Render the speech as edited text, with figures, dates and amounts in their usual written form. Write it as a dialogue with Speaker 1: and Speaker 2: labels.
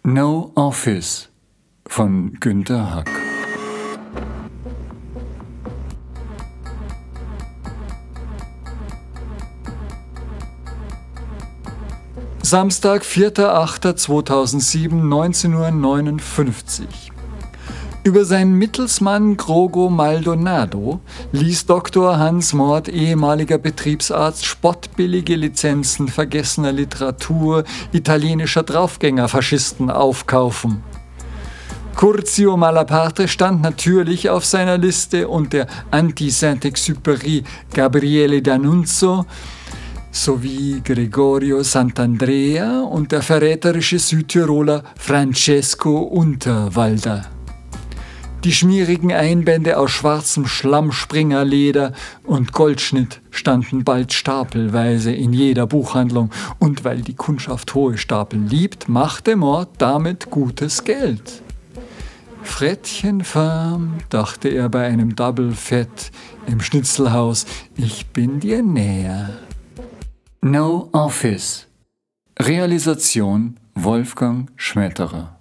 Speaker 1: No Office von Günter Hack. Samstag, 4.8.2007, 19:59 Uhr. Über seinen Mittelsmann Grogo Maldonado ließ Dr. Hans Mord, ehemaliger Betriebsarzt, spottbillige Lizenzen vergessener Literatur italienischer Draufgängerfaschisten aufkaufen. Curzio Malaparte stand natürlich auf seiner Liste und der Anti-Saint-Exupéry Gabriele D'Annunzio sowie Gregorio Sant'Andrea und der verräterische Südtiroler Francesco Unterwalder. Die schmierigen Einbände aus schwarzem Schlammspringerleder und Goldschnitt standen bald stapelweise in jeder Buchhandlung, und weil die Kundschaft hohe Stapel liebt, machte Mord damit gutes Geld. Frettchenfarm, dachte er bei einem Double Fett im Schnitzelhaus, ich bin dir näher. No Office. Realisation Wolfgang Schmetterer.